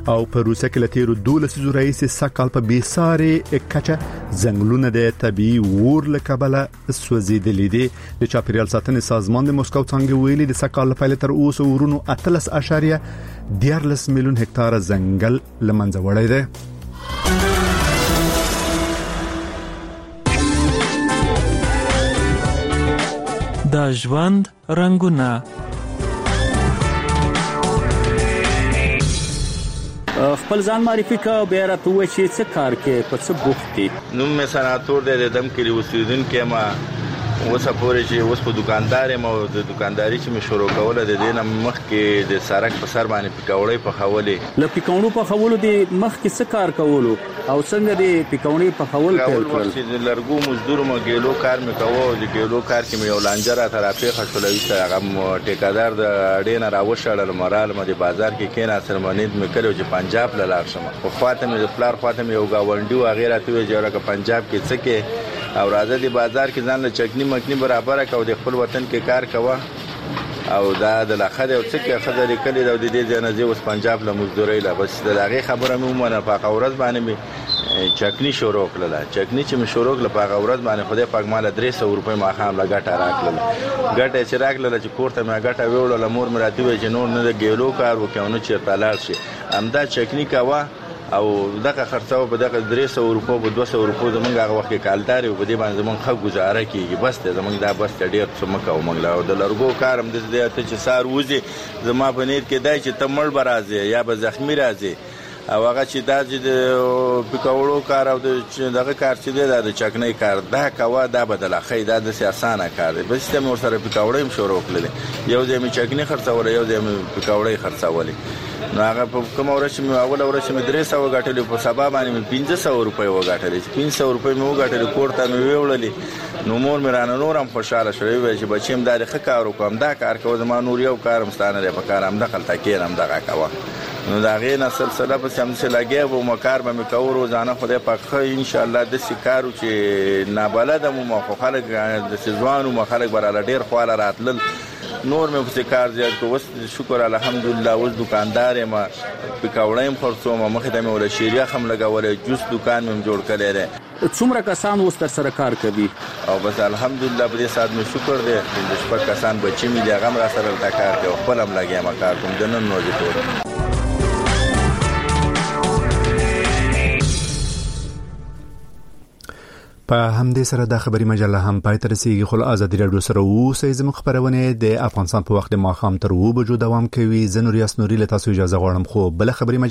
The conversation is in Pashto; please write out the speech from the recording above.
او په روسیه کې له تیرو 12 لسیزو راهیسې سږکال په بېسارې کچه ځنګلونه د طبیعي اور له کبله سوځېدلي دي. د چاپیریال ساتنې سازمان د مسکو څانګې ویلي د سږکال له پیله تر اوسه اورونو 18.14 میلیون هکتاره ځنګل له منځه وړی دی. د ژوند رنګونه. خپل ځان معرفي کا بیا راته وایي چې څه کار کې په څه بوخت دي. نوم مې سناتور دی، د دم کلی اوسیدونکی یم. اوسه پورې چې اوس په دکاندار یم او د دکانداري چې مې شروع کوله د دې نه مخکې د سړک په سر باندې پکوړې پخولې. له پکوړو پخولو د مخکې څه کار کولو او څنګه د پکوړې پخول پیل کړل؟ د لرګو مزدور مو ګیلو کار مې کوو. د ګیلو کار کې مې یو لانجه را ترافیخه شولوي هغه ټیکادار د اډې نه راوشړل مرال مې د بازار کې کېنا سرمنید مې کړو چې پنجاب لاله شم. خو خواته مې د فلار خواته مې یو گاونډي و غیره ته چې ورکه پنجاب کې څه کې او راځه د بازار کې ځان له چکنی مکنی برابر کا او د خپل وطن کې کار کوه او دا د لاخره او څه کې خزر کلی د دې جنازه اوس پنجاب له مزدوري لا بس د هغه خبره مې ومنه. په اورز باندې چکنی شروع کړله. چکنی چې مې شروع کړله په اورز باندې خدای پاک مال 300 روپۍ ما خام لا ګټه راکړله. ګټه چې راکړله چې کوړته مې ګټه ویوړله مور مې راته وی چې نور نه د ګیلو کار وکونه چې تلاړ شي امدا چکنی کاوه او دغه خرڅاو په دغه 300 روپو په 200 روپو زمونږ هغه وخت کې کالداري په دې باندې زمونږ خو گزاره کیږي. بس ته زمونږ دا بس ډیر څه مکو مونږ لا د لرګو کارم د دې ته چې سار وځي زما په نیت کې دای چې تمړ برازي یا به زخمی راځي او هغه چې دا چې د پکوړو کار او دغه کار چې د چکنۍ کار دا کوا دا بدله خې دا د اسانه کار دی. بس ته مور سره پکوړې هم شروع کړل. یو ځای مې چکنۍ خرڅول یو ځای مې پکوړې خرڅولې. نو هغه په کوم ورځ چې اول ورځ چې 300 وګټلې په سبا باندې 500 روپۍ وګټلې. 500 روپۍ مې وګټلې کوړته مې ویوړلې. نو مور مې رانه نورم خوشاله شوې چې بچیم دا ښه کار وکم دا کار کوم زما نور یو کارم ستانه لري په کار هم دخل تکینم دغه کاوه. نو دا غینه سلسله په سم څه لګي او مکار به مې کو روزانه خدای پاک ان شاء الله د سکارو چې نابلد مو خو خلک د سزوانو مخالک براله ډیر خواله راتل نور مې په کار زیات کو. وس شکر الحمدلله اوس دکاندار یم پکوړې خرڅوم مخه د مې ول شیریه هم لګولې جوس دکان مې جوړ کړی دی. څومره کسان اوس تر سره کار کوي او بس الحمدلله په دې سات مې شکر دی د شپږ کسان بچی مې دی غم را سره د کار کوي خپل هم لګیا ما کار کوم د نن نو دي. په همدې سره د خبري مجله هم پای ته رسیږي. خو آزادي راډیو سره اوسئ. زموږ خبرونه د افغانستان په وخت د ماښام تر 2 بجو دوام کوي. زه نور یاس نوري له تاسو اجازه غواړم. خو بل خبري